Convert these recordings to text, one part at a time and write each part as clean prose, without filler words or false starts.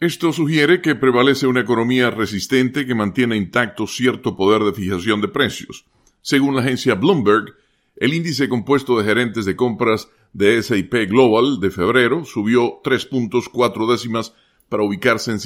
Esto sugiere que prevalece una economía resistente que mantiene intacto cierto poder de fijación de precios. Según la agencia Bloomberg, el índice compuesto de gerentes de compras de S&P Global de febrero subió 3.4 décimas para ubicarse en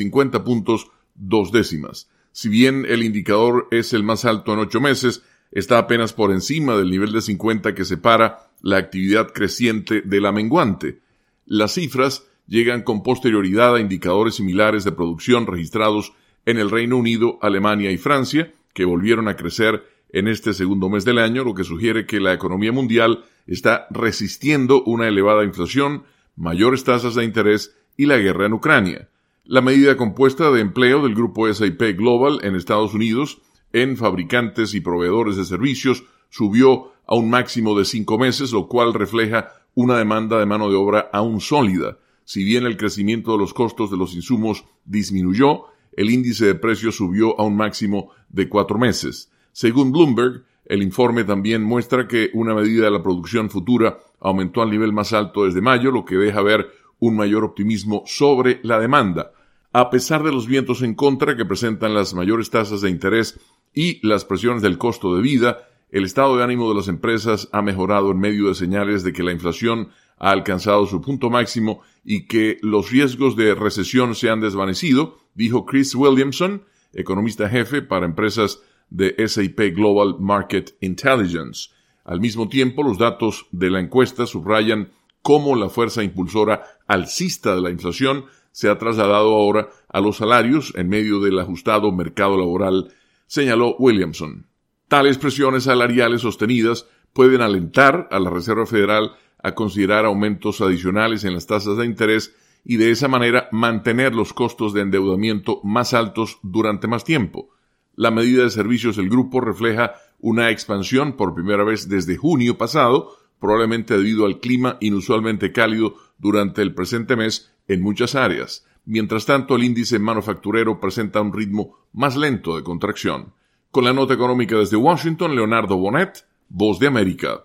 50.2 décimas. Si bien el indicador es el más alto en 8 meses, está apenas por encima del nivel de 50 que separa la actividad creciente de la menguante. Las cifras llegan con posterioridad a indicadores similares de producción registrados en el Reino Unido, Alemania y Francia, que volvieron a crecer en este segundo mes del año, lo que sugiere que la economía mundial está resistiendo una elevada inflación, mayores tasas de interés y la guerra en Ucrania. La medida compuesta de empleo del grupo S&P Global en Estados Unidos en fabricantes y proveedores de servicios subió a un máximo de 5 meses, lo cual refleja una demanda de mano de obra aún sólida. Si bien el crecimiento de los costos de los insumos disminuyó, el índice de precios subió a un máximo de 4 meses. Según Bloomberg, el informe también muestra que una medida de la producción futura aumentó al nivel más alto desde mayo, lo que deja ver un mayor optimismo sobre la demanda. A pesar de los vientos en contra que presentan las mayores tasas de interés y las presiones del costo de vida, el estado de ánimo de las empresas ha mejorado en medio de señales de que la inflación ha alcanzado su punto máximo y que los riesgos de recesión se han desvanecido, dijo Chris Williamson, economista jefe para empresas de S&P Global Market Intelligence. Al mismo tiempo, los datos de la encuesta subrayan cómo la fuerza impulsora alcista de la inflación se ha trasladado ahora a los salarios en medio del ajustado mercado laboral, señaló Williamson. Tales presiones salariales sostenidas pueden alentar a la Reserva Federal a considerar aumentos adicionales en las tasas de interés y de esa manera mantener los costos de endeudamiento más altos durante más tiempo. La medida de servicios del grupo refleja una expansión por primera vez desde junio pasado, probablemente debido al clima inusualmente cálido durante el presente mes en muchas áreas. Mientras tanto, el índice manufacturero presenta un ritmo más lento de contracción. Con la nota económica desde Washington, Leonardo Bonet, Voz de América.